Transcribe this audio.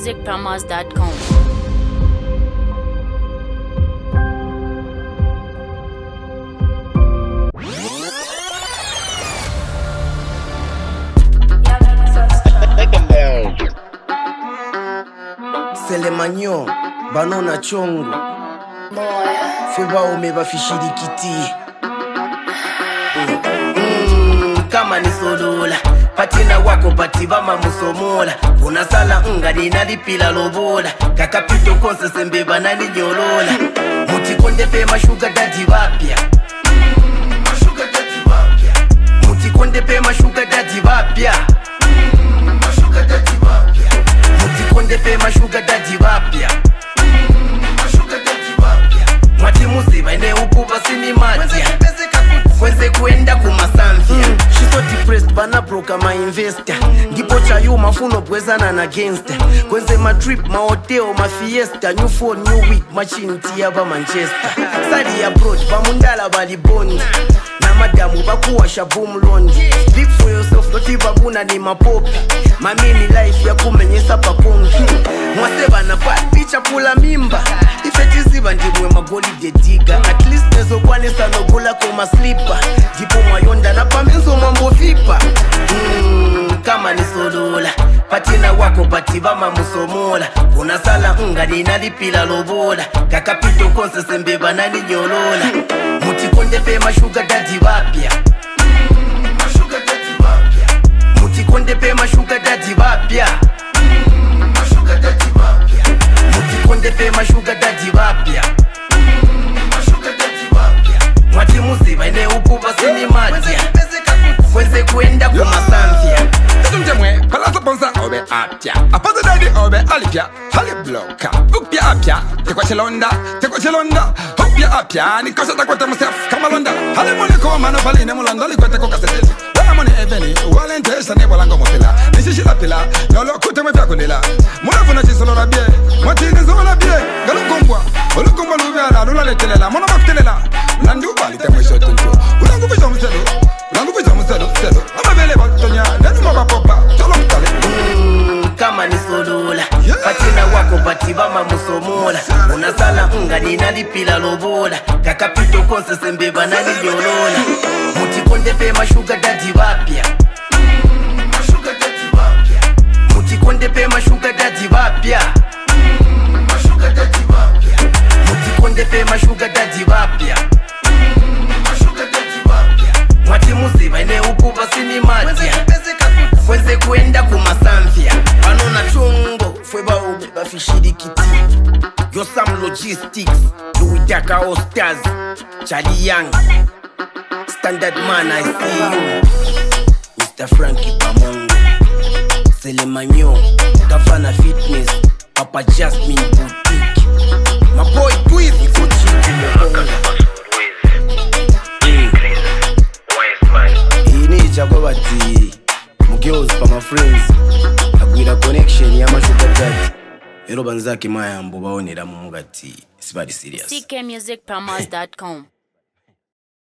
ckmusicpromos.com. Selemanyo, banona chongo Feba ome bafishirikiti Kama ni solola Patina wako pati bama musomola Unasala ninalipila lobola Kakapito konse sembe banani nyolola Mutikonde pe mashuga dadi wapya Mashuga dadi wapya Mutikonde pe mashuga dadi wapya Mashuga dadi wapya Mutikonde pe mashuga dadi wapya Mashuga dadi wapya Mwati musiba ine ukuba sini matia Kwenze kuenda kumasamfia She's so depressed bana broka ma investor Ndipo chayo mafuno bwezana na gangster Kwenze ma trip, ma hotel, ma fiesta New phone, new week, machine tia ba Manchester Sadi abroad, ba mundala bali bondi Na madamu bakuwa shaboom londi Speak for yourself, noti bakuna ni mapopi Mamini life ya kumenyesa pakongi Mwaseba na bad picha pula mimba Ifetiziba ndimwe magoli dediga At least nezo kwanesa nogula koma slipa Jipo mayonda na pamenzo mambo vipa Kama ni solola Patina wako pati bama musomola Unasala ninalipila lobola Kakapito konse sembe banani nyolola Mutikonde pe mashuga dadi wapya Mashuga dadi wapya Mutikonde pe mashuga dadi wapya Mashuga dadi wapya Mutikonde pe mashuga dadi wapya Mashuga dadi wapya Mwati musiba ine ukuba sini matia Kwenze kuenda kumasamfia Mwe palasa ponsa obe apya apaza dadi obe alipya hali bloka upya apya tekwa chelonda upya apya nikosha takwata musef kama londa hali mone ko mano pali ne mulonda likwete ko kasete wana mone eveni walentesha ne bolango mopila nishishila pila lolo kute mwe vyakundila mulafuna chisolo rabie mwatini zola rabie galukumbwa olukumbwa lubyala lulaletelela mona makutelela landuba litemwisho tuntu ulangupisha muselo selo amabele batonya nenu mabapopa tolo mtale Kama ni solola Patina wako pati bama musomola Unasala ninalipila lobola Kakapito konse sembe banani nyolola Mutikonde pe mashuga dadi wapya Mashuga dadi wapya Mutikonde pe mashuga dadi wapya Mashuga dadi wapya Mutikonde pe mashuga dadi wapya Mashuga dadi wapya Mwati musiba ine ukuba sini matia Kwenze kuenda kumasamfia Banona chongo Fweba ube bafishirikiti Yo Sam Logistics Louis Daka All Stars Charlie Young Standard Man I see you Mr. Frankie Pamongo Selemanyo Gavana Fitness Papa Jasmine Boutique My boy Twist Ifo Chichi Mbonga Inija kwa bati Mugirls pa my friends Agwira connection ya mashuka dati Ero banzaki mayambo baonera mu mugati Sibari serious ckmusicpromos.com.